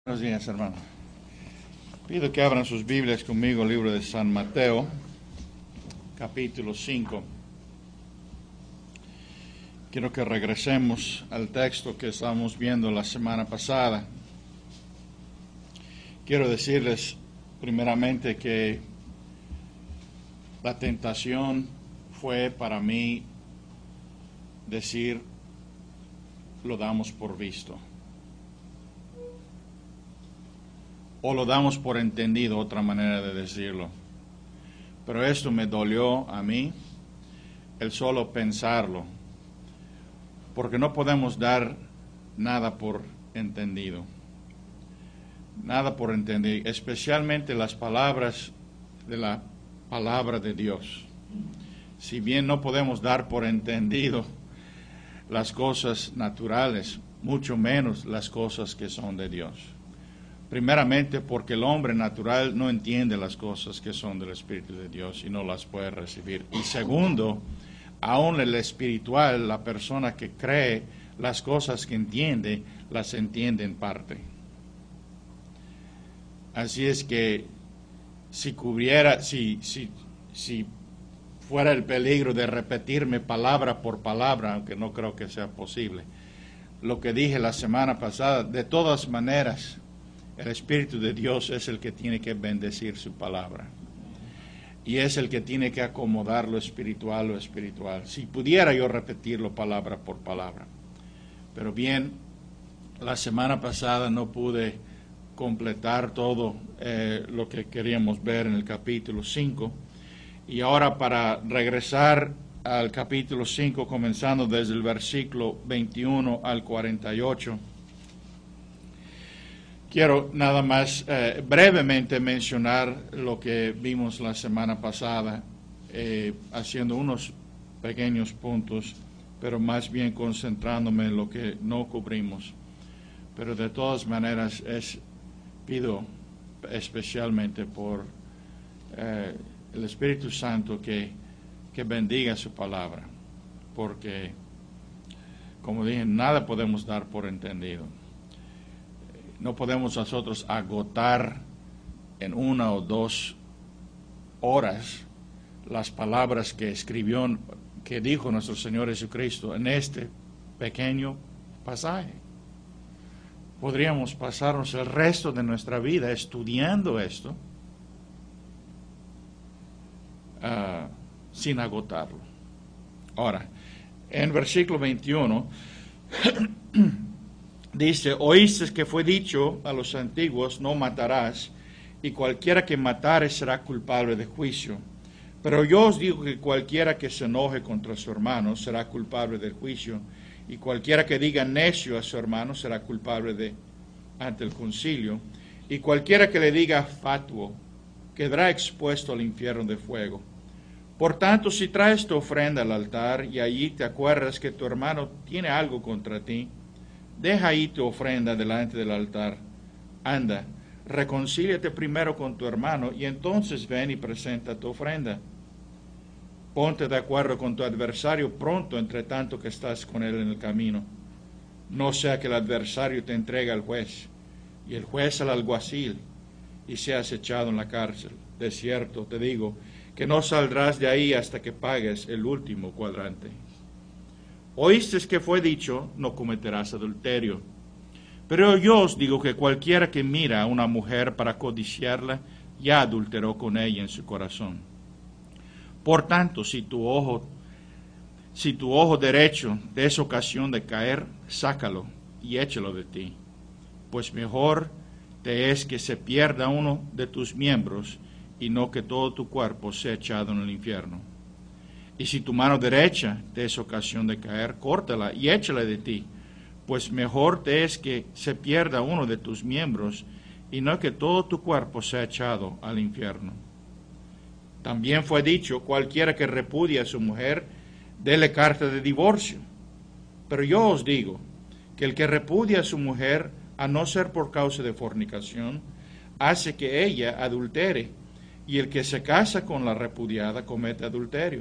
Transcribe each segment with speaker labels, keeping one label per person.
Speaker 1: Buenos días, hermano. Pido que abran sus Biblias conmigo, el libro de San Mateo, capítulo 5. Quiero que regresemos al texto que estábamos viendo la semana pasada. Quiero decirles primeramente que la tentación fue para mí decir, lo damos por visto. O lo damos por entendido, otra manera de decirlo. Pero esto me dolió a mí, el solo pensarlo, porque no podemos dar nada por entendido. Nada por entendido, especialmente las palabras de la palabra de Dios. Si bien no podemos dar por entendido las cosas naturales, mucho menos las cosas que son de Dios. Primeramente porque el hombre natural no entiende las cosas que son del Espíritu de Dios y no las puede recibir. Y segundo, aún el espiritual, la persona que cree las cosas que entiende, las entiende en parte. Así es que si fuera el peligro de repetirme palabra por palabra, aunque no creo que sea posible, lo que dije la semana pasada, de todas maneras, el Espíritu de Dios es el que tiene que bendecir su palabra. Y es el que tiene que acomodar lo espiritual. Si pudiera yo repetirlo palabra por palabra. Pero bien, la semana pasada no pude completar todo lo que queríamos ver en el capítulo 5. Y ahora para regresar al capítulo 5, comenzando desde el versículo 21 al 48, quiero nada más brevemente mencionar lo que vimos la semana pasada, haciendo unos pequeños puntos, pero más bien concentrándome en lo que no cubrimos. Pero de todas maneras pido especialmente por el Espíritu Santo que bendiga su palabra, porque, como dije, nada podemos dar por entendido. No podemos nosotros agotar en 1 o 2 horas las palabras que dijo nuestro Señor Jesucristo en este pequeño pasaje. Podríamos pasarnos el resto de nuestra vida estudiando esto sin agotarlo. Ahora, en versículo 21 dice: oíste que fue dicho a los antiguos, no matarás, y cualquiera que matare será culpable de juicio. Pero yo os digo que cualquiera que se enoje contra su hermano será culpable del juicio, y cualquiera que diga necio a su hermano será culpable ante el concilio, y cualquiera que le diga fatuo quedará expuesto al infierno de fuego. Por tanto, si traes tu ofrenda al altar y allí te acuerdas que tu hermano tiene algo contra ti, deja ahí tu ofrenda delante del altar. Anda, reconcíliate primero con tu hermano y entonces ven y presenta tu ofrenda. Ponte de acuerdo con tu adversario pronto, entre tanto que estás con él en el camino. No sea que el adversario te entregue al juez y el juez al alguacil y seas echado en la cárcel. De cierto te digo que no saldrás de ahí hasta que pagues el último cuadrante. Oíste que fue dicho, no cometerás adulterio. Pero yo os digo que cualquiera que mira a una mujer para codiciarla, ya adulteró con ella en su corazón. Por tanto, si tu ojo derecho te es ocasión de caer, sácalo y échalo de ti. Pues mejor te es que se pierda uno de tus miembros y no que todo tu cuerpo sea echado en el infierno. Y si tu mano derecha te es ocasión de caer, córtala y échala de ti, pues mejor te es que se pierda uno de tus miembros y no que todo tu cuerpo sea echado al infierno. También fue dicho, cualquiera que repudie a su mujer, dele carta de divorcio. Pero yo os digo que el que repudia a su mujer, a no ser por causa de fornicación, hace que ella adultere, y el que se casa con la repudiada comete adulterio.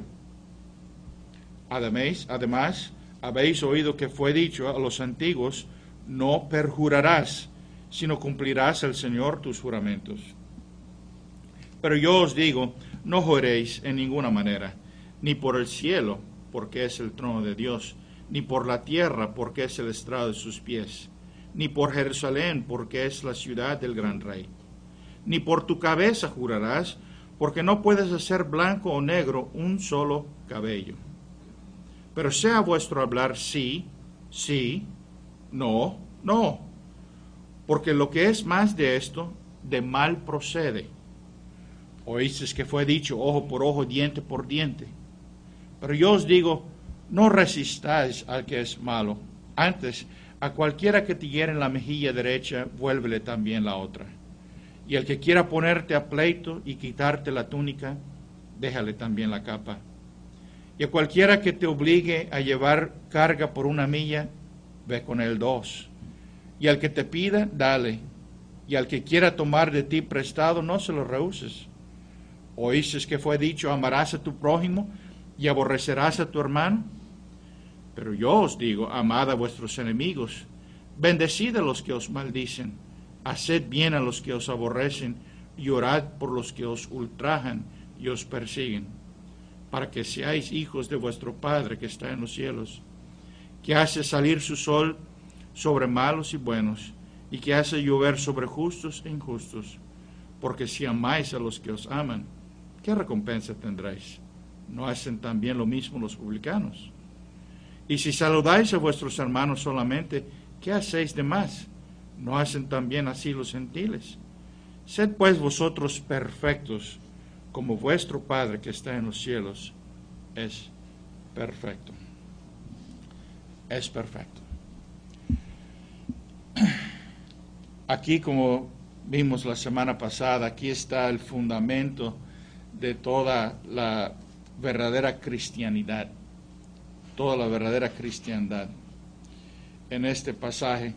Speaker 1: Además, habéis oído que fue dicho a los antiguos, no perjurarás, sino cumplirás al Señor tus juramentos. Pero yo os digo, no juréis en ninguna manera, ni por el cielo, porque es el trono de Dios, ni por la tierra, porque es el estrado de sus pies, ni por Jerusalén, porque es la ciudad del gran rey. Ni por tu cabeza jurarás, porque no puedes hacer blanco o negro un solo cabello. Pero sea vuestro hablar sí, sí, no, no, porque lo que es más de esto, de mal procede. Oísteis que fue dicho ojo por ojo, diente por diente. Pero yo os digo, no resistáis al que es malo. Antes, a cualquiera que te hiere en la mejilla derecha, vuélvele también la otra. Y el que quiera ponerte a pleito y quitarte la túnica, déjale también la capa. Y a cualquiera que te obligue a llevar carga por 1 milla, ve con él 2. Y al que te pida, dale. Y al que quiera tomar de ti prestado, no se lo rehuses. Oísteis que fue dicho, amarás a tu prójimo y aborrecerás a tu hermano. Pero yo os digo, amad a vuestros enemigos, bendecid a los que os maldicen, haced bien a los que os aborrecen, y orad por los que os ultrajan y os persiguen, para que seáis hijos de vuestro Padre que está en los cielos, que hace salir su sol sobre malos y buenos, y que hace llover sobre justos e injustos. Porque si amáis a los que os aman, ¿qué recompensa tendréis? ¿No hacen también lo mismo los publicanos? Y si saludáis a vuestros hermanos solamente, ¿qué hacéis de más? ¿No hacen también así los gentiles? Sed pues vosotros perfectos, como vuestro Padre que está en los cielos es perfecto. Es perfecto. Aquí, como vimos la semana pasada, aquí está el fundamento de toda la verdadera cristianidad. Toda la verdadera cristiandad. En este pasaje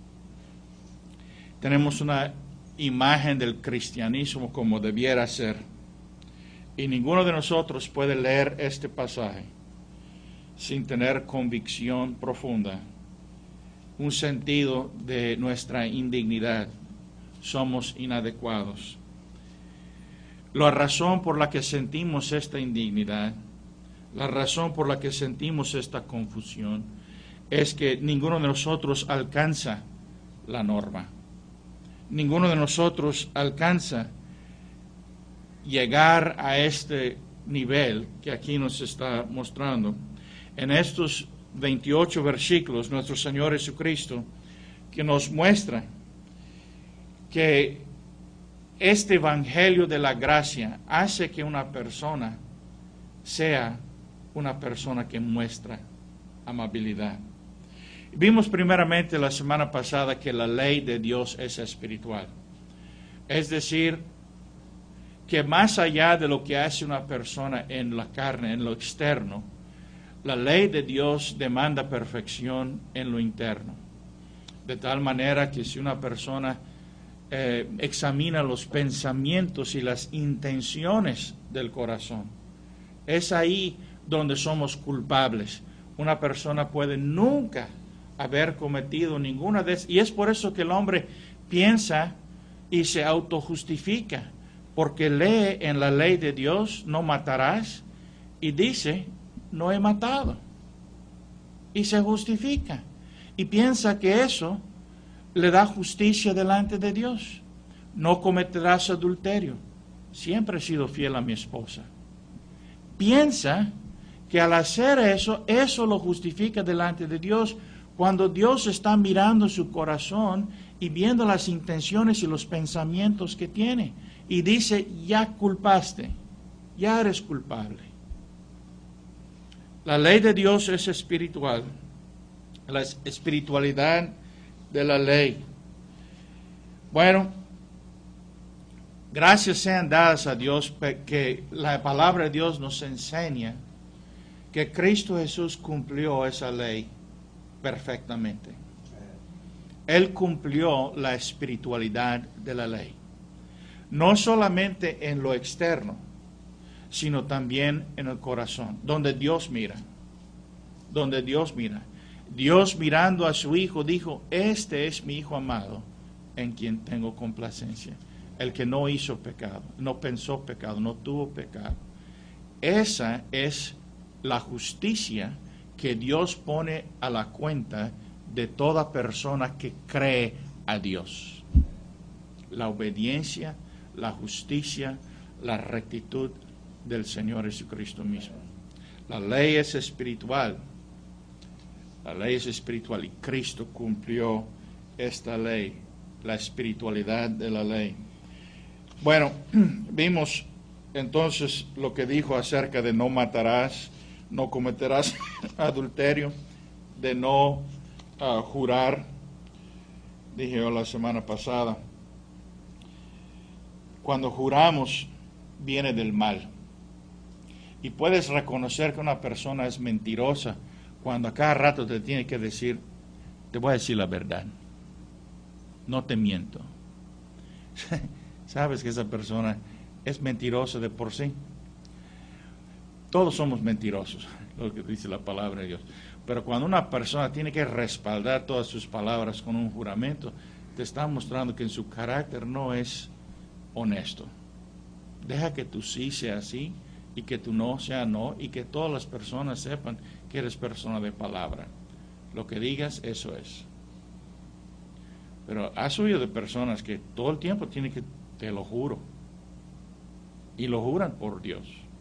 Speaker 1: tenemos una imagen del cristianismo como debiera ser. Y ninguno de nosotros puede leer este pasaje sin tener convicción profunda, un sentido de nuestra indignidad. Somos inadecuados. La razón por la que sentimos esta indignidad, la razón por la que sentimos esta confusión, es que ninguno de nosotros alcanza la norma. Ninguno de nosotros alcanza llegar a este nivel que aquí nos está mostrando. En estos 28 versículos, nuestro Señor Jesucristo, que nos muestra que este evangelio de la gracia hace que una persona sea una persona que muestra amabilidad. Vimos primeramente la semana pasada que la ley de Dios es espiritual. Es decir, que más allá de lo que hace una persona en la carne, en lo externo, la ley de Dios demanda perfección en lo interno. De tal manera que si una persona examina los pensamientos y las intenciones del corazón, es ahí donde somos culpables. Una persona puede nunca haber cometido ninguna de esas, y es por eso que el hombre piensa y se autojustifica, porque lee en la ley de Dios, no matarás, y dice, no he matado, y se justifica, y piensa que eso le da justicia delante de Dios. No cometerás adulterio, siempre he sido fiel a mi esposa. Piensa que al hacer eso, eso lo justifica delante de Dios, cuando Dios está mirando su corazón y viendo las intenciones y los pensamientos que tiene, y dice, ya culpaste, ya eres culpable. La ley de Dios es espiritual, la espiritualidad de la ley. Bueno, gracias sean dadas a Dios que la palabra de Dios nos enseña que Cristo Jesús cumplió esa ley perfectamente. Él cumplió la espiritualidad de la ley. No solamente en lo externo, sino también en el corazón, donde Dios mira. Donde Dios mira. Dios mirando a su Hijo dijo, este es mi Hijo amado, en quien tengo complacencia. El que no hizo pecado, no pensó pecado, no tuvo pecado. Esa es la justicia que Dios pone a la cuenta de toda persona que cree a Dios. La obediencia, la justicia, la rectitud del Señor Jesucristo mismo. La ley es espiritual. La ley es espiritual y Cristo cumplió esta ley, la espiritualidad de la ley. Bueno, vimos entonces lo que dijo acerca de no matarás, no cometerás adulterio, de no jurar, dije yo la semana pasada. Cuando juramos, viene del mal. Y puedes reconocer que una persona es mentirosa cuando a cada rato te tiene que decir, te voy a decir la verdad, no te miento. Sabes que esa persona es mentirosa de por sí. Todos somos mentirosos, lo que dice la palabra de Dios. Pero cuando una persona tiene que respaldar todas sus palabras con un juramento, te está mostrando que en su carácter no es honesto. Deja que tu sí sea sí y que tu no sea no y que todas las personas sepan que eres persona de palabra. Lo que digas, eso es. Pero has oído de personas que todo el tiempo tienen que, te lo juro, y lo juran por Dios,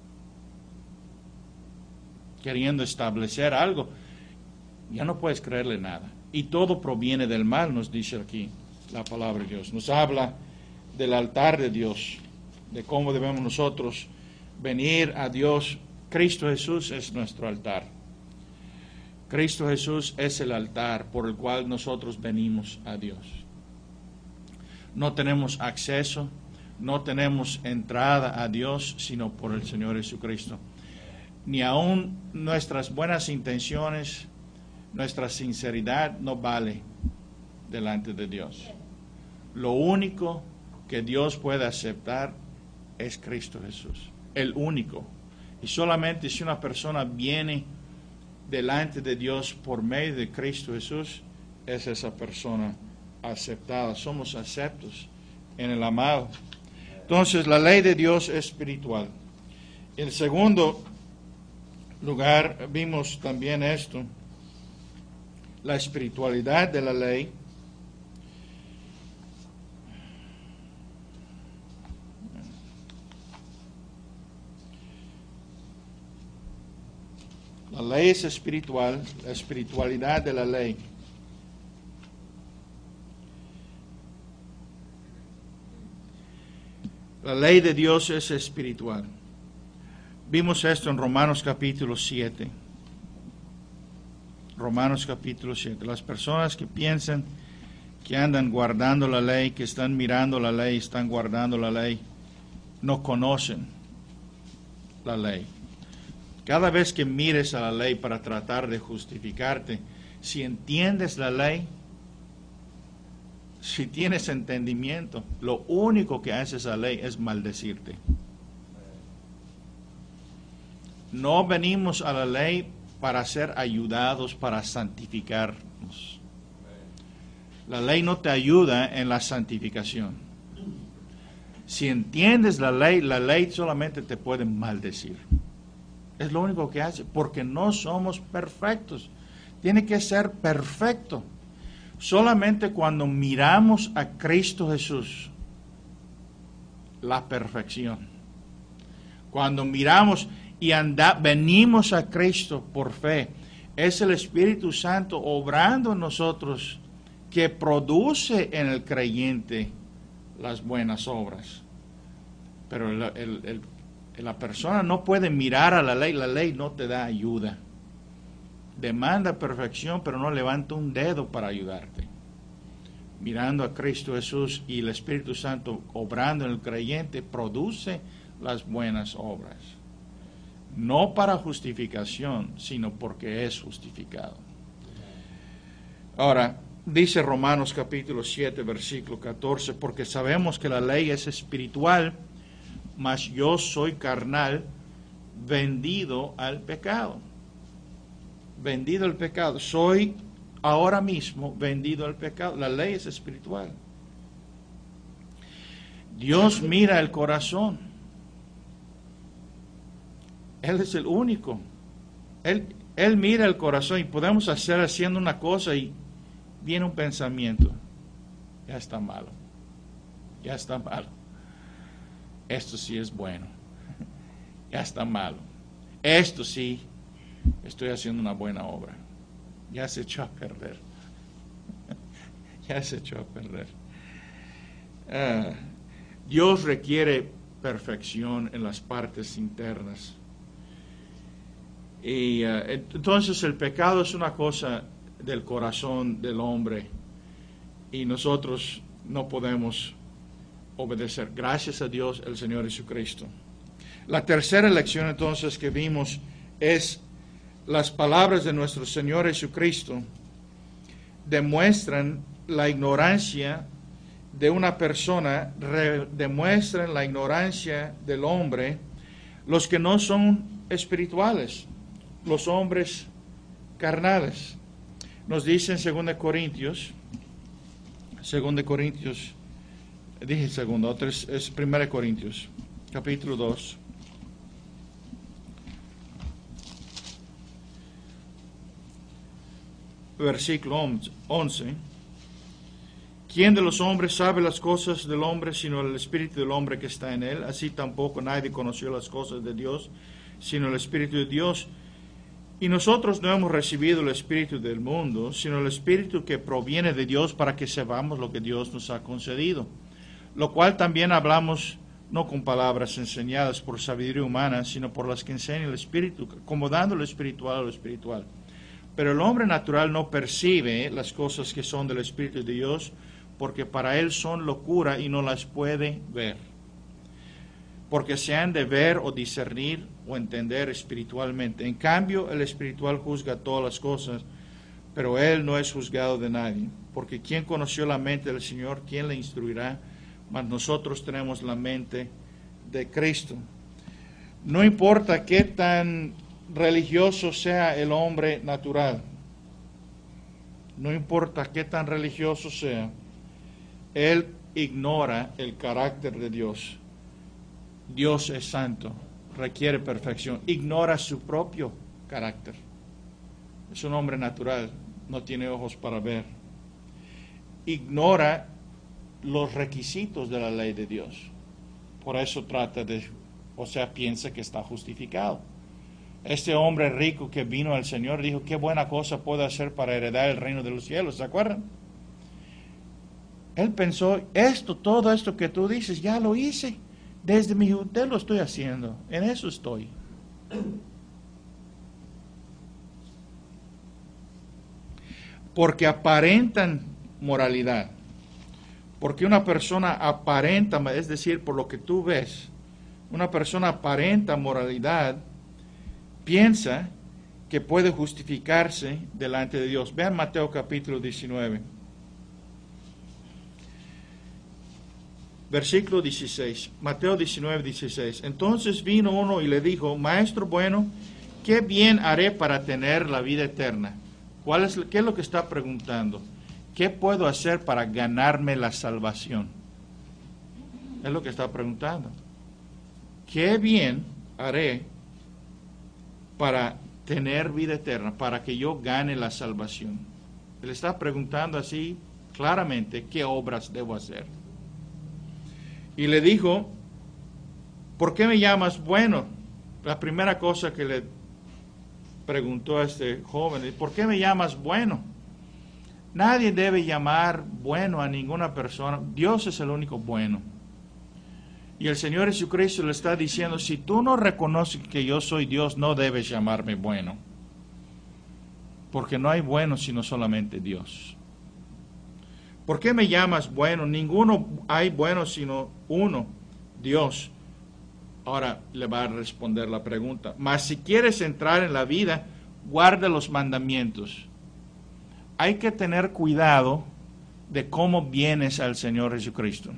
Speaker 1: queriendo establecer algo. Ya no puedes creerle nada. Y todo proviene del mal, nos dice aquí la palabra de Dios. Nos habla del altar de Dios, de cómo debemos nosotros venir a Dios. Cristo Jesús es nuestro altar. Cristo Jesús es el altar por el cual nosotros venimos a Dios. No tenemos acceso, no tenemos entrada a Dios, sino por el Señor Jesucristo. Ni aun nuestras buenas intenciones, nuestra sinceridad no vale delante de Dios. Lo único que Dios puede aceptar es Cristo Jesús, el único. Y solamente si una persona viene delante de Dios por medio de Cristo Jesús, es esa persona aceptada. Somos aceptos en el amado. Entonces, la ley de Dios es espiritual. En segundo lugar, vimos también esto, la espiritualidad de la ley. La ley es espiritual, la espiritualidad de la ley. La ley de Dios es espiritual. Vimos esto en Romanos capítulo 7. Romanos capítulo 7. Las personas que piensan que andan guardando la ley, que están mirando la ley, están guardando la ley, no conocen la ley. Cada vez que mires a la ley para tratar de justificarte, si entiendes la ley, si tienes entendimiento, lo único que hace esa ley es maldecirte. No venimos a la ley para ser ayudados, para santificarnos. La ley no te ayuda en la santificación. Si entiendes la ley solamente te puede maldecir. Es lo único que hace, porque no somos perfectos. Tiene que ser perfecto. Solamente cuando miramos a Cristo Jesús, la perfección. Cuando miramos y venimos a Cristo por fe, es el Espíritu Santo obrando en nosotros que produce en el creyente las buenas obras. Pero la persona no puede mirar a la ley no te da ayuda. Demanda perfección, pero no levanta un dedo para ayudarte. Mirando a Cristo Jesús y el Espíritu Santo obrando en el creyente, produce las buenas obras. No para justificación, sino porque es justificado. Ahora, dice Romanos capítulo 7, versículo 14, porque sabemos que la ley es espiritual, mas yo soy carnal, vendido al pecado. Vendido al pecado. Soy ahora mismo vendido al pecado. La ley es espiritual. Dios mira el corazón. Él es el único. Él mira el corazón y podemos hacer haciendo una cosa y viene un pensamiento. Ya está malo. Ya está malo. Esto sí es bueno. Ya está malo. Esto sí, estoy haciendo una buena obra. Ya se echó a perder. Ya se echó a perder. Dios requiere perfección en las partes internas. Y entonces el pecado es una cosa del corazón del hombre y nosotros no podemos obedecer. Gracias a Dios, el Señor Jesucristo. La tercera lección entonces que vimos es las palabras de nuestro Señor Jesucristo demuestran la ignorancia de una persona, demuestran la ignorancia del hombre, los que no son espirituales, los hombres carnales. Nos dice en 2 Corintios, dije segundo, otro es 1 Corintios, capítulo 2. Versículo 11. ¿Quién de los hombres sabe las cosas del hombre sino el espíritu del hombre que está en él? Así tampoco nadie conoció las cosas de Dios sino el espíritu de Dios. Y nosotros no hemos recibido el espíritu del mundo, sino el espíritu que proviene de Dios para que sepamos lo que Dios nos ha concedido. Lo cual también hablamos no con palabras enseñadas por sabiduría humana, sino por las que enseña el espíritu, acomodando lo espiritual a lo espiritual. Pero el hombre natural no percibe las cosas que son del espíritu de Dios, porque para él son locura y no las puede ver. Porque se han de ver o discernir o entender espiritualmente. En cambio, el espiritual juzga todas las cosas, pero él no es juzgado de nadie. Porque ¿quién conoció la mente del Señor? ¿Quién le instruirá? Mas nosotros tenemos la mente de Cristo. No importa qué tan religioso sea el hombre natural, no importa qué tan religioso sea, él ignora el carácter de Dios. Dios es santo, requiere perfección, ignora su propio carácter. Es un hombre natural, no tiene ojos para ver. Ignora los requisitos de la ley de Dios. Por eso piensa que está justificado. Este hombre rico que vino al Señor dijo, qué buena cosa puedo hacer para heredar el reino de los cielos, ¿se acuerdan? Él pensó, todo esto que tú dices, ya lo hice. Desde mi juventud lo estoy haciendo, en eso estoy. Porque aparentan moralidad. Porque una persona aparenta, es decir, por lo que tú ves, una persona aparenta moralidad, piensa que puede justificarse delante de Dios. Vean Mateo capítulo 19. Versículo 16. Mateo 19, 16. Entonces vino uno y le dijo, Maestro bueno, ¿qué bien haré para tener la vida eterna? ¿Qué es lo que está preguntando? ¿Qué puedo hacer para ganarme la salvación? Es lo que está preguntando. ¿Qué bien haré para tener vida eterna, para que yo gane la salvación? Él está preguntando así claramente, ¿qué obras debo hacer? Y le dijo, ¿por qué me llamas bueno? La primera cosa que le preguntó a este joven, ¿por qué me llamas bueno? Nadie debe llamar bueno a ninguna persona. Dios es el único bueno. Y el Señor Jesucristo le está diciendo, si tú no reconoces que yo soy Dios, no debes llamarme bueno. Porque no hay bueno sino solamente Dios. ¿Por qué me llamas bueno? Ninguno hay bueno sino uno, Dios. Ahora le va a responder la pregunta. Mas si quieres entrar en la vida, guarda los mandamientos. Hay que tener cuidado de cómo vienes al Señor Jesucristo.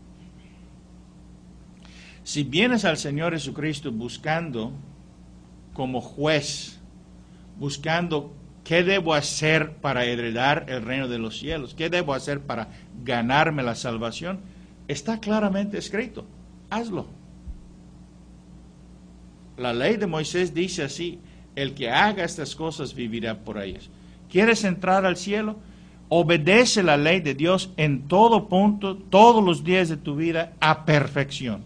Speaker 1: Si vienes al Señor Jesucristo buscando como juez, buscando qué debo hacer para heredar el reino de los cielos, qué debo hacer para ganarme la salvación, Está claramente escrito. Hazlo. La ley de Moisés dice así: el que haga estas cosas vivirá por ellas. ¿Quieres entrar al cielo? Obedece la ley de Dios en todo punto, todos los días de tu vida, a perfección.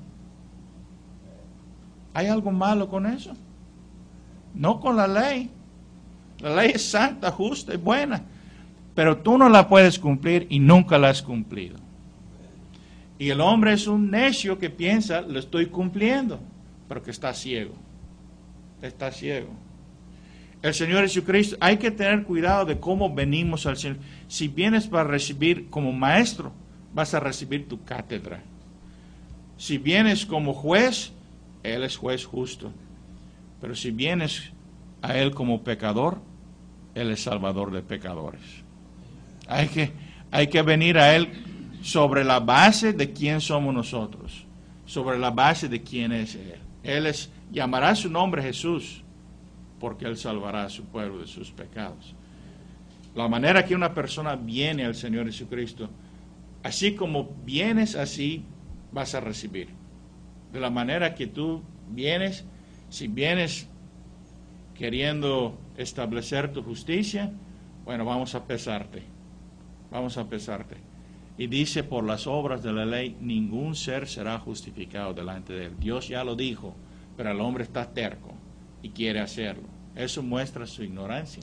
Speaker 1: ¿Hay algo malo con eso? No con la ley. La ley es santa, justa y buena, pero tú no la puedes cumplir y nunca la has cumplido. Y el hombre es un necio que piensa: lo estoy cumpliendo, pero que está ciego. Está ciego. El Señor Jesucristo, hay que tener cuidado de cómo venimos al Señor. Si vienes para recibir como maestro, vas a recibir tu cátedra. Si vienes como juez, Él es juez justo. Pero si vienes a Él como pecador, Él es salvador de pecadores. Hay que venir a Él sobre la base de quién somos nosotros, sobre la base de quién es Él. Llamará su nombre Jesús, porque Él salvará a su pueblo de sus pecados. La manera que una persona viene al Señor Jesucristo, así como vienes, así vas a recibir. De la manera que tú vienes, si vienes queriendo establecer tu justicia, bueno, vamos a pesarte. Vamos a pesarte. Y dice: por las obras de la ley, ningún ser será justificado delante de Él. Dios ya lo dijo, pero el hombre está terco y quiere hacerlo. Eso muestra su ignorancia.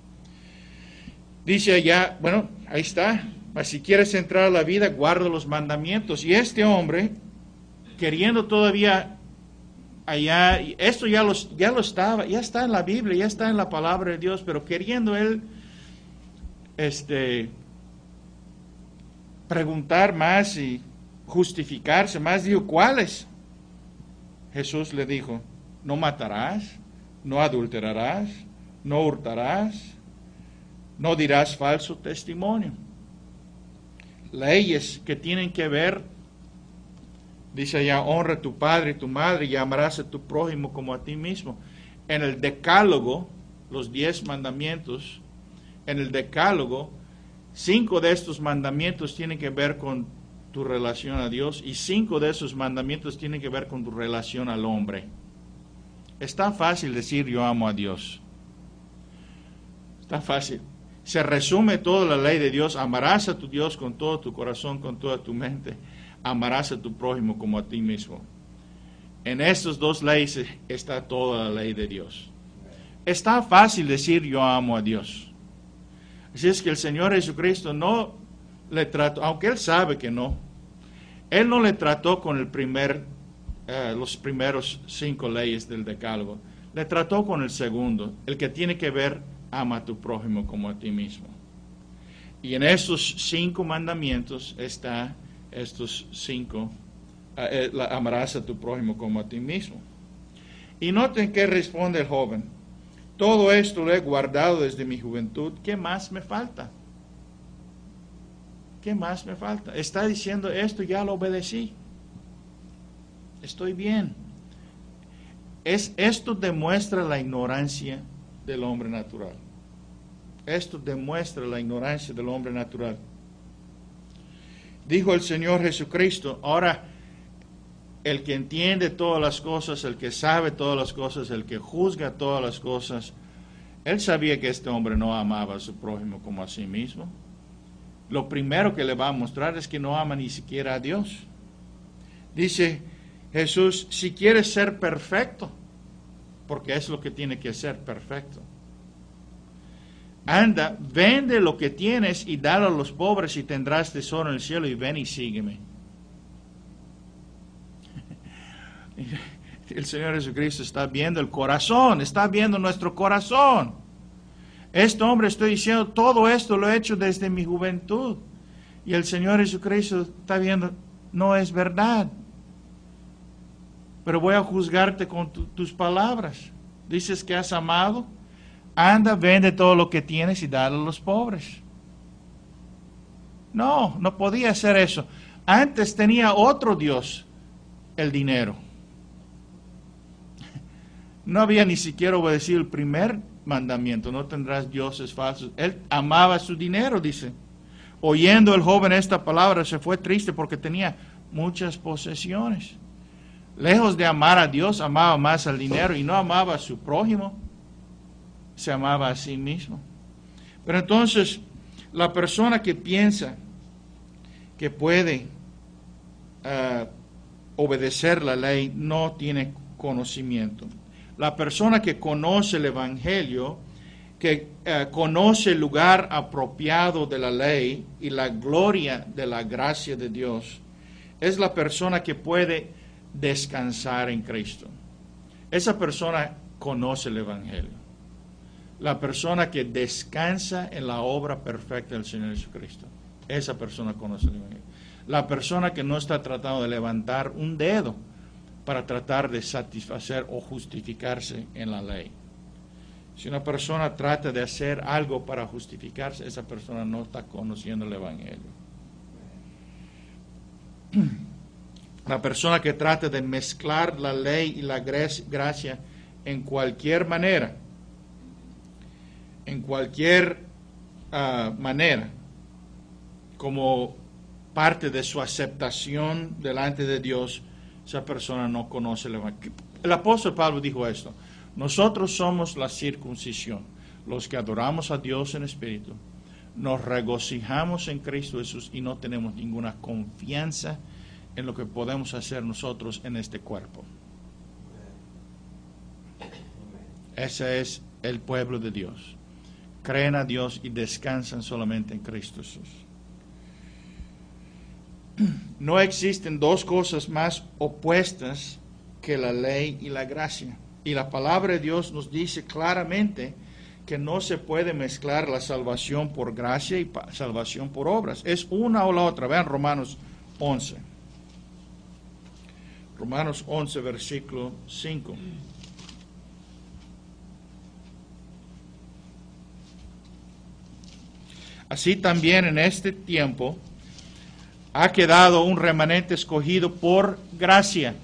Speaker 1: Dice allá, bueno, ahí está: si quieres entrar a la vida, guarda los mandamientos. Y este hombre, queriendo todavía allá, esto ya está en la Biblia, ya está en la palabra de Dios, pero queriendo él preguntar más y justificarse más, dijo: ¿cuáles? Jesús le dijo: no matarás, no adulterarás, no hurtarás, no dirás falso testimonio. Leyes que tienen que ver, dice allá: honra a tu padre y tu madre, y amarás a tu prójimo como a ti mismo. En el decálogo, los 10 mandamientos, en el decálogo, 5 de estos mandamientos tienen que ver con tu relación a Dios, y 5 de esos mandamientos tienen que ver con tu relación al hombre. Está fácil decir: yo amo a Dios. Está fácil. Se resume toda la ley de Dios: amarás a tu Dios con todo tu corazón, con toda tu mente. Amarás a tu prójimo como a ti mismo. En estas 2 leyes está toda la ley de Dios. Está fácil decir: yo amo a Dios. Así es que el Señor Jesucristo no le trató, aunque Él sabe que no, Él no le trató con los primeros 5 leyes del decálogo. Le trató con el segundo, el que tiene que ver: ama a tu prójimo como a ti mismo. Y en estos 5 mandamientos está estos 5, amarás a tu prójimo como a ti mismo. Y noten que responde el joven: todo esto lo he guardado desde mi juventud, ¿qué más me falta? ¿Qué más me falta? Está diciendo: esto ya lo obedecí, estoy bien. Esto demuestra la ignorancia del hombre natural. Esto demuestra la ignorancia del hombre natural. Dijo el Señor Jesucristo: ahora, el que entiende todas las cosas, el que sabe todas las cosas, el que juzga todas las cosas, él sabía que este hombre no amaba a su prójimo como a sí mismo. Lo primero que le va a mostrar es que no ama ni siquiera a Dios. Dice Jesús: si quieres ser perfecto, porque es lo que tiene que ser perfecto, anda, vende lo que tienes y dalo a los pobres y tendrás tesoro en el cielo, y ven y sígueme. El Señor Jesucristo está viendo el corazón, está viendo nuestro corazón. Este hombre, estoy diciendo: todo esto lo he hecho desde mi juventud. Y el Señor Jesucristo está viendo: no es verdad, pero voy a juzgarte con tus palabras. Dices que has amado, anda, vende todo lo que tienes y dale a los pobres. No podía hacer eso. Antes tenía otro Dios, el dinero. No había ni siquiera obedecido el primer mandamiento: no tendrás dioses falsos. Él amaba su dinero, dice. Oyendo el joven esta palabra, se fue triste porque tenía muchas posesiones. Lejos de amar a Dios, amaba más al dinero y no amaba a su prójimo, se amaba a sí mismo. Pero entonces, la persona que piensa que puede obedecer la ley no tiene conocimiento. La persona que conoce el Evangelio, que conoce el lugar apropiado de la ley y la gloria de la gracia de Dios, es la persona que puede descansar en Cristo. Esa persona conoce el Evangelio. La persona que descansa en la obra perfecta del Señor Jesucristo, esa persona conoce el Evangelio. La persona que no está tratando de levantar un dedo para tratar de satisfacer o justificarse en la ley. Si una persona trata de hacer algo para justificarse, esa persona no está conociendo el Evangelio. La persona que trata de mezclar la ley y la gracia en cualquier manera, como parte de su aceptación delante de Dios, esa persona no conoce el Evangelio. El apóstol Pablo dijo esto: nosotros somos la circuncisión, los que adoramos a Dios en espíritu, nos regocijamos en Cristo Jesús y no tenemos ninguna confianza en lo que podemos hacer nosotros en este cuerpo. Ese es el pueblo de Dios. Creen a Dios y descansan solamente en Cristo Jesús. No existen dos cosas más opuestas que la ley y la gracia. Y la palabra de Dios nos dice claramente que no se puede mezclar la salvación por gracia y salvación por obras. Es una o la otra. Vean Romanos 11. Romanos 11, versículo 5. Así también en este tiempo ha quedado un remanente escogido por gracia.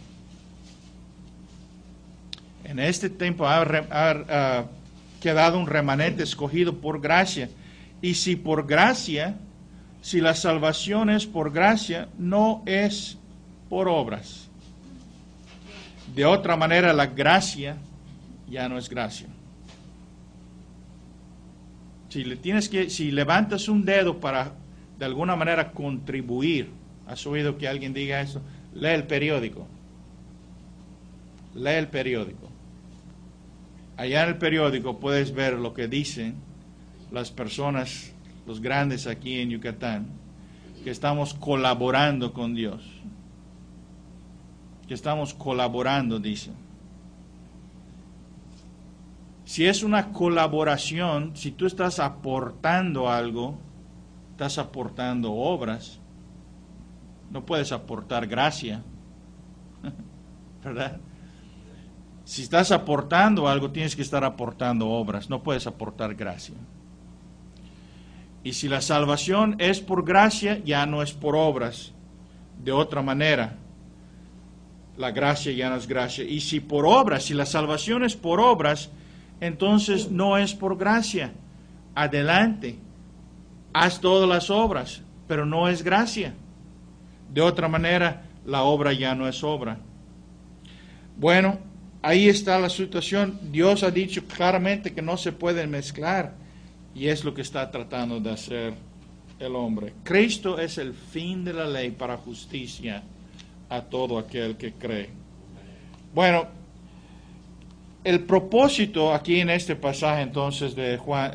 Speaker 1: En este tiempo ha quedado un remanente escogido por gracia. Y si por gracia, si la salvación es por gracia, no es por obras. De otra manera, la gracia ya no es gracia. Si levantas un dedo para de alguna manera contribuir, ¿has oído que alguien diga eso? Lee el periódico. Lee el periódico. Allá en el periódico puedes ver lo que dicen las personas, los grandes aquí en Yucatán, que estamos colaborando con Dios. Que estamos colaborando, dicen. Si es una colaboración, si tú estás aportando algo, estás aportando obras, no puedes aportar gracia, ¿verdad? Si estás aportando algo, tienes que estar aportando obras, no puedes aportar gracia. Y si la salvación es por gracia, ya no es por obras. De otra manera, la gracia ya no es gracia. Y si por obras, si la salvación es por obras, entonces no es por gracia. Adelante, haz todas las obras, pero no es gracia. De otra manera, la obra ya no es obra. Bueno, ahí está la situación. Dios ha dicho claramente que no se pueden mezclar, y es lo que está tratando de hacer el hombre. Cristo es el fin de la ley para justicia a todo aquel que cree. Bueno, el propósito aquí en este pasaje entonces de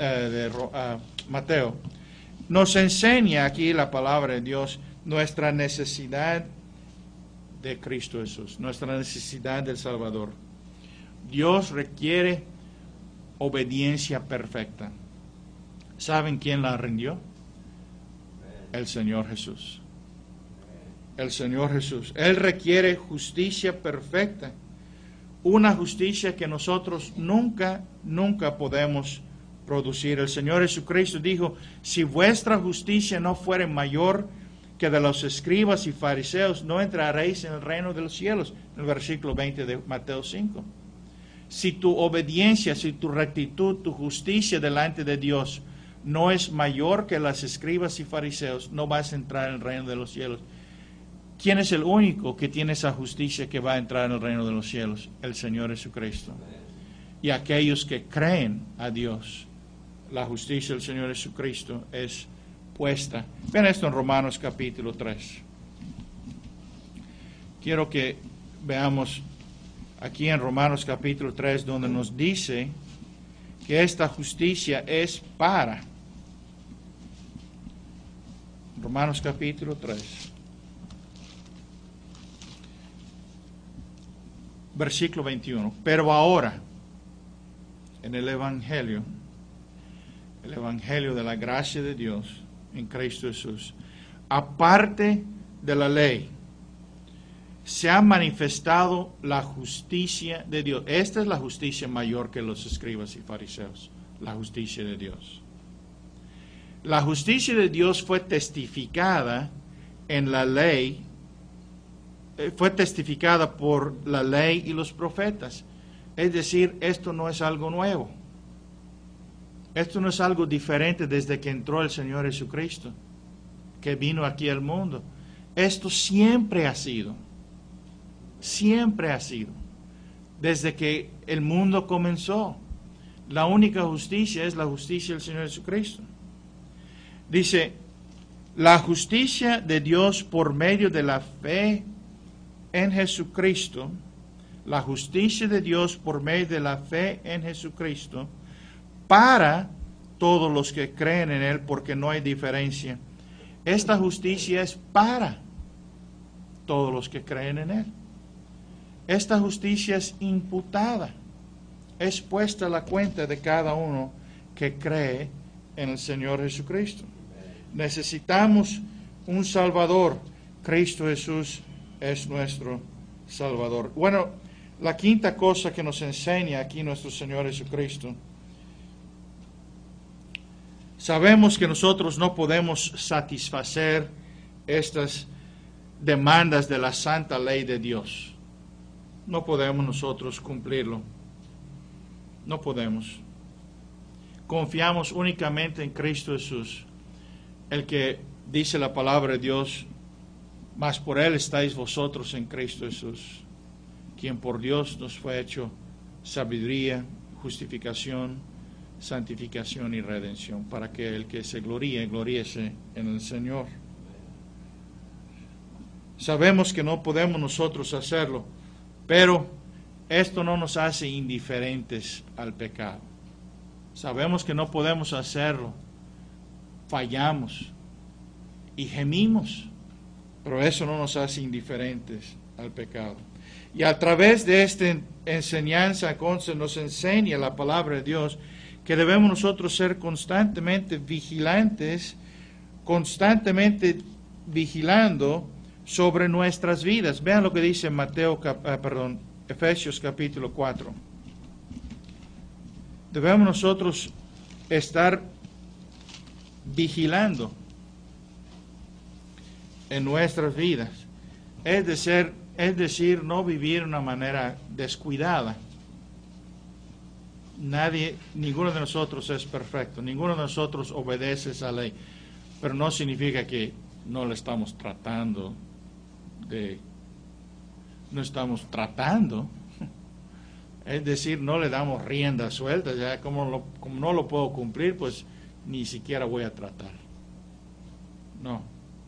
Speaker 1: Mateo nos enseña aquí la palabra de Dios nuestra necesidad de Cristo Jesús, nuestra necesidad del Salvador. Dios requiere obediencia perfecta. ¿Saben quién la rindió? El Señor Jesús. El Señor Jesús. Él requiere justicia perfecta. Una justicia que nosotros nunca podemos producir. El Señor Jesucristo dijo: si vuestra justicia no fuere mayor que de los escribas y fariseos, no entraréis en el reino de los cielos. En el versículo 20 de Mateo 5. Si tu obediencia, si tu rectitud, tu justicia delante de Dios no es mayor que las escribas y fariseos, no vas a entrar en el reino de los cielos. ¿Quién es el único que tiene esa justicia que va a entrar en el reino de los cielos? El Señor Jesucristo. Y aquellos que creen a Dios, la justicia del Señor Jesucristo es puesta. Ven esto en Romanos capítulo 3. Quiero que veamos aquí en Romanos capítulo 3, donde nos dice que esta justicia es para. Romanos capítulo 3. Versículo 21. Pero ahora, en el Evangelio de la gracia de Dios en Cristo Jesús, aparte de la ley, se ha manifestado la justicia de Dios. Esta es la justicia mayor que los escribas y fariseos, la justicia de Dios. La justicia de Dios fue testificada en la ley, fue testificada por la ley y los profetas. Es decir, esto no es algo nuevo. Esto no es algo diferente desde que entró el Señor Jesucristo, que vino aquí al mundo. Esto siempre ha sido. Siempre ha sido. Desde que el mundo comenzó. La única justicia es la justicia del Señor Jesucristo. Dice, la justicia de Dios por medio de la fe en Jesucristo, la justicia de Dios por medio de la fe en Jesucristo, para todos los que creen en Él, porque no hay diferencia. Esta justicia es para todos los que creen en Él. Esta justicia es imputada, es puesta a la cuenta de cada uno que cree en el Señor Jesucristo. Necesitamos un Salvador. Cristo Jesús es nuestro Salvador. Bueno, la quinta cosa que nos enseña aquí nuestro Señor Jesucristo. Sabemos que nosotros no podemos satisfacer estas demandas de la santa ley de Dios. No podemos nosotros cumplirlo. No podemos. Confiamos únicamente en Cristo Jesús, el que dice la palabra de Dios, mas por Él estáis vosotros en Cristo Jesús, quien por Dios nos fue hecho sabiduría, justificación, santificación y redención, para que el que se gloríe, gloríese en el Señor. Sabemos que no podemos nosotros hacerlo, pero esto no nos hace indiferentes al pecado. Sabemos que no podemos hacerlo, fallamos y gemimos, pero eso no nos hace indiferentes al pecado. Y a través de esta enseñanza nos enseña la palabra de Dios que debemos nosotros ser constantemente vigilantes, constantemente vigilando sobre nuestras vidas. Vean lo que dice Efesios capítulo 4. Debemos nosotros estar vigilando en nuestras vidas. Es decir, no vivir de una manera descuidada. Ninguno de nosotros es perfecto, ninguno de nosotros obedece esa ley, pero no significa que no le estamos tratando no estamos tratando, es decir, no le damos rienda suelta, ya como no lo puedo cumplir, pues ni siquiera voy a tratar. No.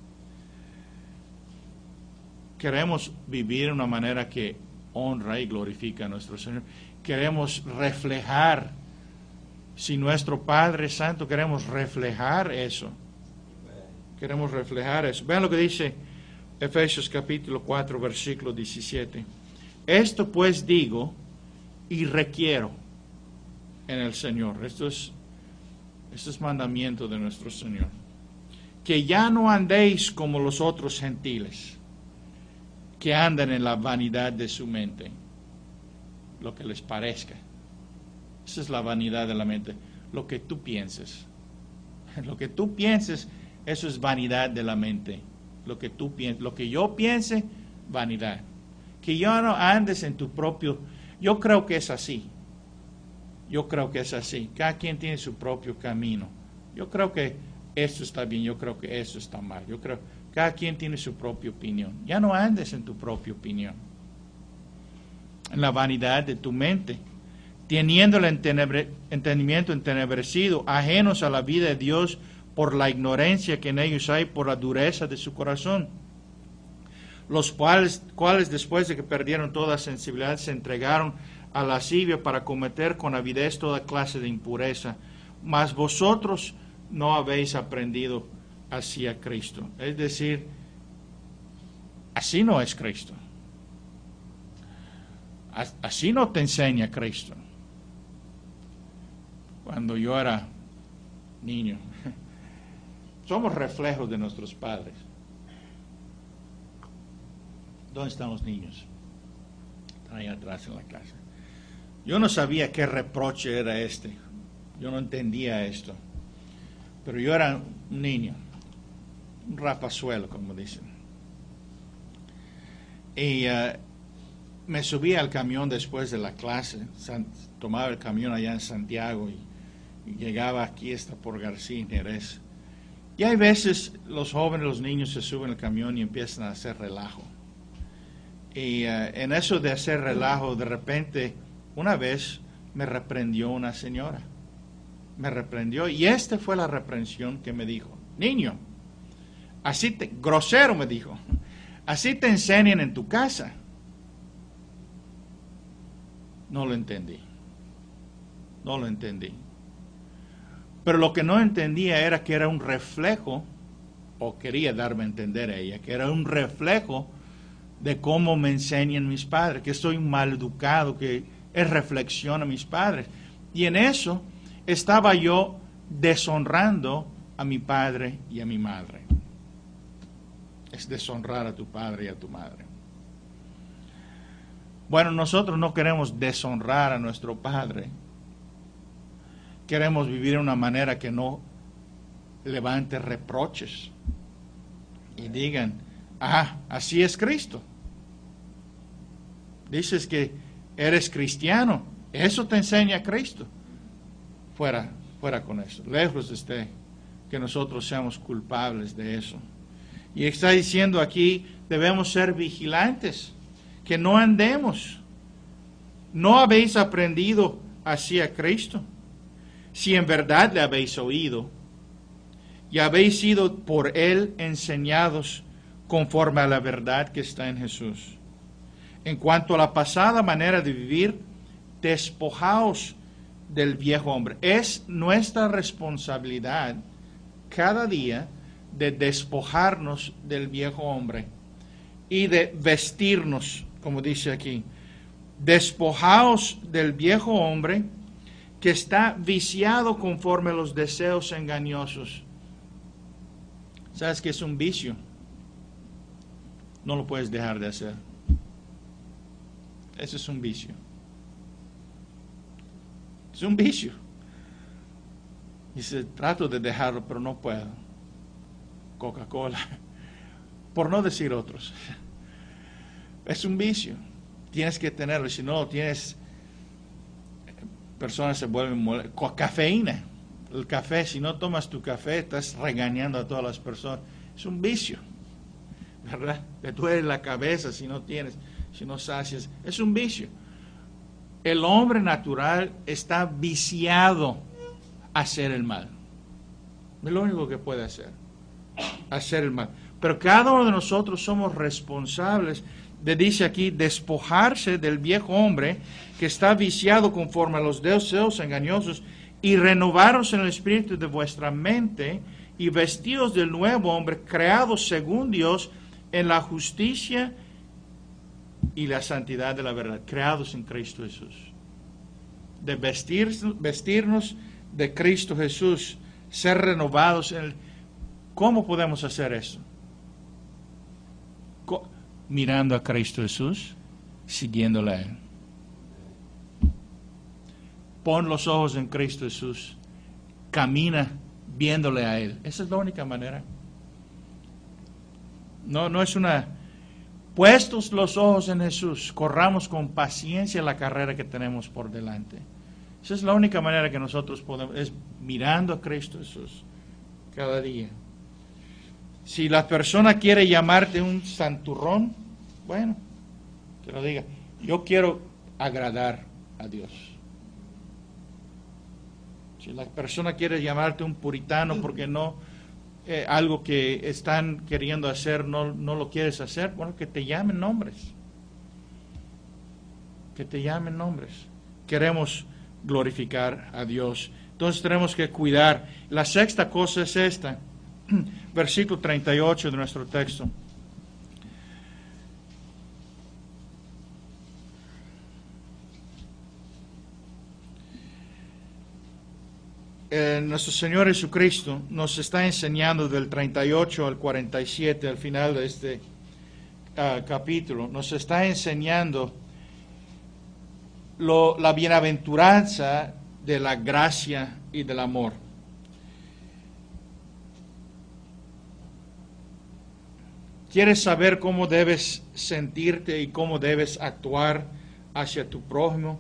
Speaker 1: Queremos vivir de una manera que honra y glorifica a nuestro Señor. Queremos reflejar, si nuestro Padre Santo, queremos reflejar eso. Queremos reflejar eso. Vean lo que dice Efesios capítulo 4, versículo 17. Esto pues digo y requiero en el Señor. Esto es mandamiento de nuestro Señor. Que ya no andéis como los otros gentiles, que andan en la vanidad de su mente, lo que les parezca. Esa es la vanidad de la mente, lo que tú pienses. Lo que tú pienses, eso es vanidad de la mente. Lo que yo piense, vanidad. Que yo no andes en tu propio. Yo creo que es así. Cada quien tiene su propio camino. Yo creo que esto está bien, yo creo que esto está mal. Yo creo, cada quien tiene su propia opinión. Ya no andes en tu propia opinión, en la vanidad de tu mente, teniendo el entendimiento entenebrecido, ajenos a la vida de Dios por la ignorancia que en ellos hay, por la dureza de su corazón, los cuales después de que perdieron toda sensibilidad se entregaron a la lascivia para cometer con avidez toda clase de impureza. Mas vosotros no habéis aprendido así a Cristo. Es decir, así no es Cristo. Así no te enseña Cristo. Cuando yo era niño, somos reflejos de nuestros padres. ¿Dónde están los niños? Están ahí atrás en la casa. Yo no sabía qué reproche era este. Yo no entendía esto. Pero yo era un niño, un rapazuelo, como dicen. Y me subía al camión después de la clase, tomaba el camión allá en Santiago y llegaba aquí hasta por García y Jerez. Y hay veces los jóvenes, los niños se suben al camión y empiezan a hacer relajo. Y en eso de hacer relajo, de repente, una vez me reprendió una señora. Me reprendió y esta fue la reprensión que me dijo: niño, grosero me dijo, así te enseñan en tu casa. No lo entendí. Pero lo que no entendía era que era un reflejo, o quería darme a entender a ella, que era un reflejo de cómo me enseñan mis padres, que soy mal educado, que es reflexión a mis padres. Y en eso estaba yo deshonrando a mi padre y a mi madre. Es deshonrar a tu padre y a tu madre. Bueno, nosotros no queremos deshonrar a nuestro padre. Queremos vivir de una manera que no levante reproches y digan: así es Cristo. Dices que eres cristiano, eso te enseña Cristo. Fuera con eso, lejos de usted, que nosotros seamos culpables de eso. Y está diciendo aquí, debemos ser vigilantes, que no andemos. ¿No habéis aprendido así a Cristo? Si en verdad le habéis oído y habéis sido por Él enseñados conforme a la verdad que está en Jesús. En cuanto a la pasada manera de vivir, despojaos del viejo hombre. Es nuestra responsabilidad cada día de despojarnos del viejo hombre y de vestirnos, como dice aquí. Despojaos del viejo hombre que está viciado conforme a los deseos engañosos. ¿Sabes qué es un vicio? No lo puedes dejar de hacer. Eso es un vicio. Es un vicio. Dice, trato de dejarlo, pero no puedo. Coca-Cola. Por no decir otros. Es un vicio. Tienes que tenerlo. Si no lo tienes, personas se vuelven molestas. Cafeína. El café, si no tomas tu café, estás regañando a todas las personas. Es un vicio. ¿Verdad? Te duele la cabeza si no tienes, si no sacias. Es un vicio. El hombre natural está viciado a hacer el mal. Es lo único que puede hacer. Hacer el mal. Pero cada uno de nosotros somos responsables de, dice aquí, despojarse del viejo hombre que está viciado conforme a los deseos engañosos y renovaros en el espíritu de vuestra mente y vestidos del nuevo hombre creados según Dios en la justicia y la santidad de la verdad, creados en Cristo Jesús. De vestirnos de Cristo Jesús, ser renovados en el... ¿Cómo podemos hacer eso? Mirando a Cristo Jesús, siguiéndole a Él. Pon los ojos en Cristo Jesús, camina viéndole a Él. Esa es la única manera. No es una... Puestos los ojos en Jesús, corramos con paciencia la carrera que tenemos por delante. Esa es la única manera que nosotros podemos, es mirando a Cristo Jesús, cada día. Si la persona quiere llamarte un santurrón, bueno, que lo diga. Yo quiero agradar a Dios. Si la persona quiere llamarte un puritano porque no, algo que están queriendo hacer no lo quieres hacer, bueno, que te llamen nombres. Que te llamen nombres. Queremos glorificar a Dios. Entonces tenemos que cuidar. La sexta cosa es esta. Versículo 38 de nuestro texto. Nuestro Señor Jesucristo nos está enseñando del 38 al 47, al final de este capítulo, nos está enseñando la bienaventuranza de la gracia y del amor. ¿Quieres saber cómo debes sentirte y cómo debes actuar hacia tu prójimo?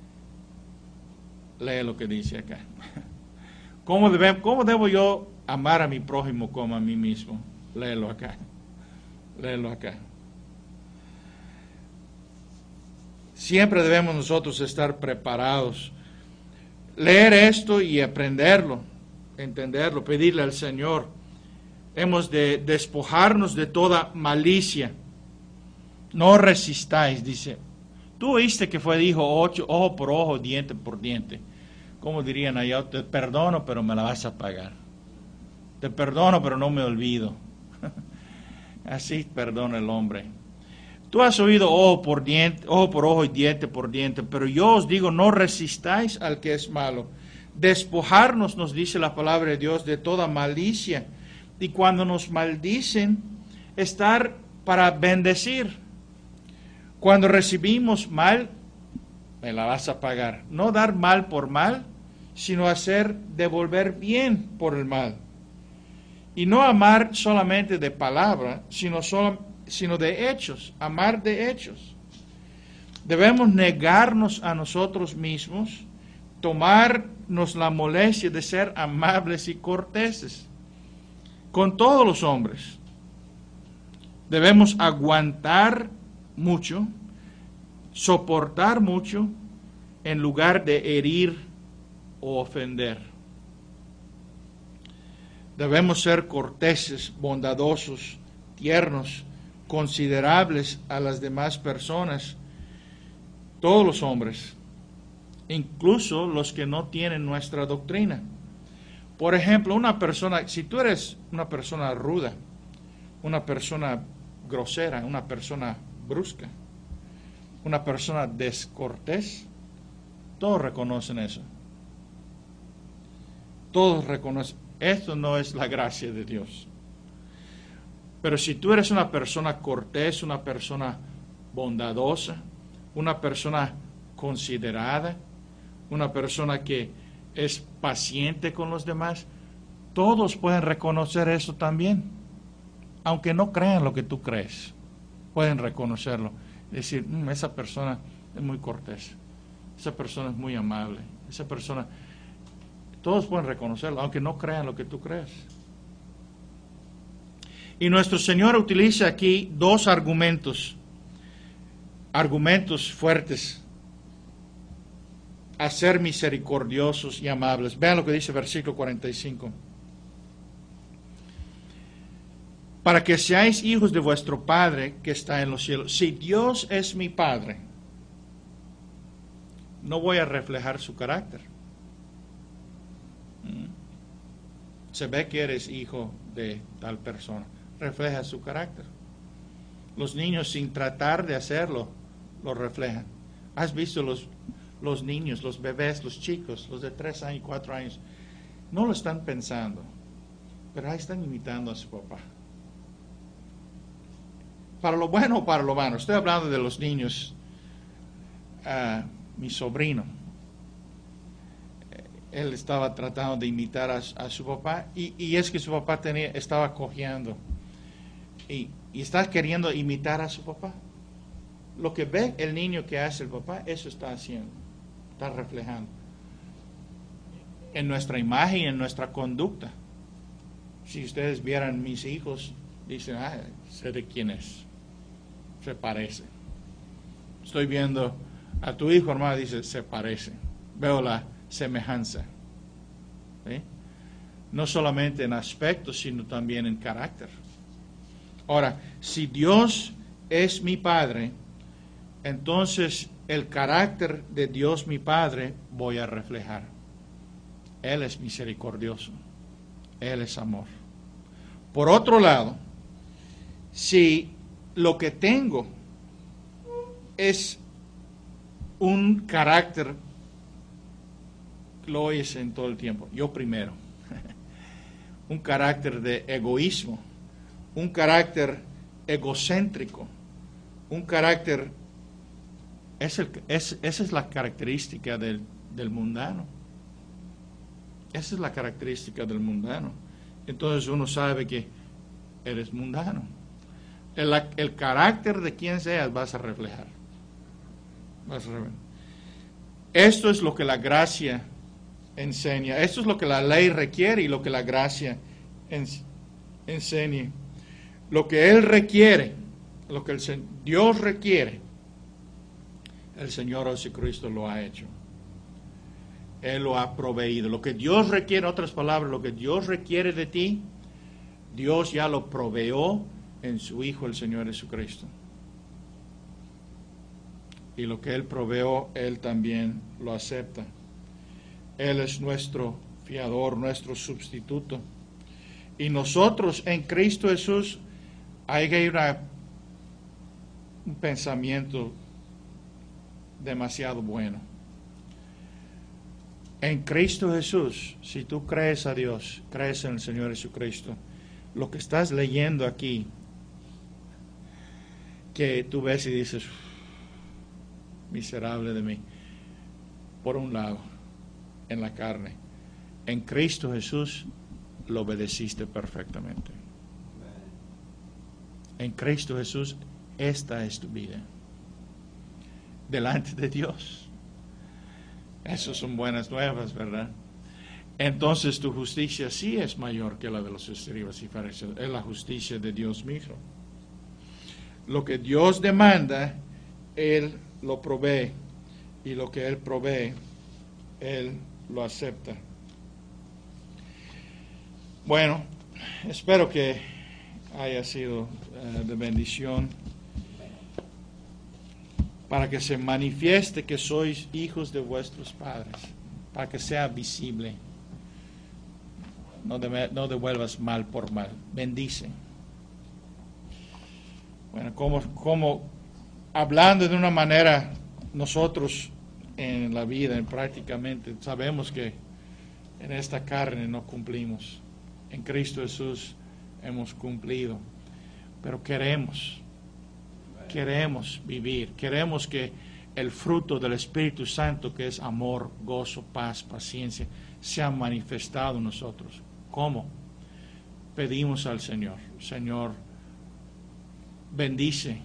Speaker 1: Lee lo que dice acá. ¿Cómo debo yo amar a mi prójimo como a mí mismo? Léelo acá. Léelo acá. Siempre debemos nosotros estar preparados. Leer esto y aprenderlo, entenderlo, pedirle al Señor. Hemos de despojarnos de toda malicia. No resistáis, dice. Tú oíste que dijo ojo por ojo, diente por diente. Como dirían allá, te perdono, pero me la vas a pagar. Te perdono, pero no me olvido. Así perdona el hombre. Tú has oído ojo por ojo y diente por diente, pero yo os digo, no resistáis al que es malo. Despojarnos, nos dice la palabra de Dios, de toda malicia. Y cuando nos maldicen, estar para bendecir. Cuando recibimos mal, me la vas a pagar. No dar mal por mal, sino devolver bien por el mal. Y no amar solamente de palabra, sino de hechos, amar de hechos. Debemos negarnos a nosotros mismos, tomarnos la molestia de ser amables y corteses con todos los hombres. Debemos aguantar mucho, soportar mucho, en lugar de herir o ofender. Debemos ser corteses, bondadosos, tiernos, considerables a las demás personas, todos los hombres, incluso los que no tienen nuestra doctrina. Por ejemplo, si tú eres una persona ruda, una persona grosera, una persona brusca, una persona descortés, todos reconocen eso. Todos reconocen, esto no es la gracia de Dios. Pero si tú eres una persona cortés, una persona bondadosa, una persona considerada, una persona que es paciente con los demás, todos pueden reconocer eso también. Aunque no crean lo que tú crees, pueden reconocerlo. Decir, esa persona es muy cortés, esa persona es muy amable, esa persona... Todos pueden reconocerlo, aunque no crean lo que tú crees. Y nuestro Señor utiliza aquí dos argumentos fuertes a ser misericordiosos y amables. Vean lo que dice el versículo 45. Para que seáis hijos de vuestro Padre que está en los cielos. Si Dios es mi Padre, no voy a reflejar su carácter. Se ve que eres hijo de tal persona. Refleja su carácter. Los niños, sin tratar de hacerlo, lo reflejan. ¿Has visto los niños, los bebés, los chicos, los de 3 años, 4 años? No lo están pensando, pero ahí están imitando a su papá. Para lo bueno o para lo malo. Estoy hablando de los niños. Mi sobrino, él estaba tratando de imitar a su papá, y es que su papá estaba cojeando y está queriendo imitar a su papá. Lo que ve el niño que hace el papá, eso está haciendo, está reflejando en nuestra imagen y en nuestra conducta. Si ustedes vieran mis hijos, dicen, sé de quién es. Se parece. Estoy viendo a tu hijo, hermano, dice, se parece. Veo la semejanza. ¿Sí? No solamente en aspecto, sino también en carácter. Ahora, si Dios es mi Padre, entonces el carácter de Dios mi Padre voy a reflejar. Él es misericordioso. Él es amor. Por otro lado, si lo que tengo es un carácter, lo oyes en todo el tiempo, yo primero, un carácter de egoísmo, un carácter egocéntrico, un carácter, esa es la característica del mundano. Esa es la característica del mundano. Entonces uno sabe que eres mundano. El carácter de quien seas vas a reflejar. Esto es lo que la gracia enseña. Esto es lo que la ley requiere y lo que la gracia enseña. Lo que Él requiere, lo que Dios requiere, el Señor Jesucristo lo ha hecho. Él lo ha proveído. Lo que Dios requiere, en otras palabras, lo que Dios requiere de ti, Dios ya lo proveó en su Hijo, el Señor Jesucristo. Y lo que Él proveó, Él también lo acepta. Él es nuestro fiador, nuestro sustituto. Y nosotros en Cristo Jesús hay un pensamiento demasiado bueno. En Cristo Jesús, si tú crees a Dios, crees en el Señor Jesucristo, lo que estás leyendo aquí, que tú ves y dices, miserable de mí, por un lado, en la carne, en Cristo Jesús lo obedeciste perfectamente. En Cristo Jesús, esta es tu vida, delante de Dios. Esas son buenas nuevas, ¿verdad? Entonces tu justicia sí es mayor que la de los escribas y fariseos. Es la justicia de Dios mismo. Lo que Dios demanda, Él lo provee. Y lo que Él provee, Él lo acepta. Bueno, espero que haya sido de bendición, para que se manifieste que sois hijos de vuestros padres, para que sea visible. No devuelvas mal por mal, bendice. Bueno, como hablando de una manera, nosotros en la vida, prácticamente, sabemos que en esta carne no cumplimos. En Cristo Jesús hemos cumplido, pero queremos vivir, queremos que el fruto del Espíritu Santo, que es amor, gozo, paz, paciencia, sea manifestado en nosotros. ¿Cómo? Pedimos al Señor, Señor, bendice,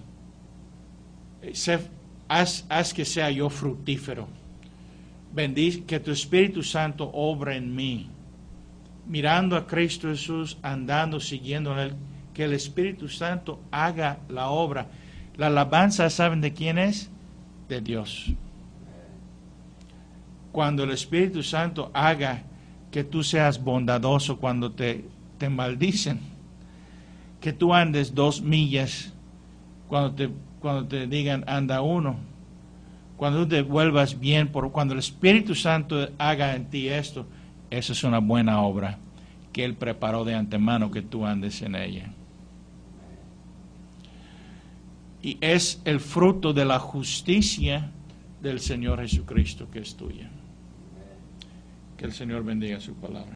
Speaker 1: haz que sea yo fructífero, bendice, que tu Espíritu Santo obra en mí, mirando a Cristo Jesús, andando, siguiendo en Él, que el Espíritu Santo haga la obra. La alabanza, ¿saben de quién es? De Dios. Cuando el Espíritu Santo haga que tú seas bondadoso cuando te maldicen, que tú andes 2 millas cuando te digan anda 1, cuando tú te vuelvas bien, cuando el Espíritu Santo haga en ti esto, esa es una buena obra que Él preparó de antemano que tú andes en ella. Y es el fruto de la justicia del Señor Jesucristo que es tuya. Que el Señor bendiga su palabra.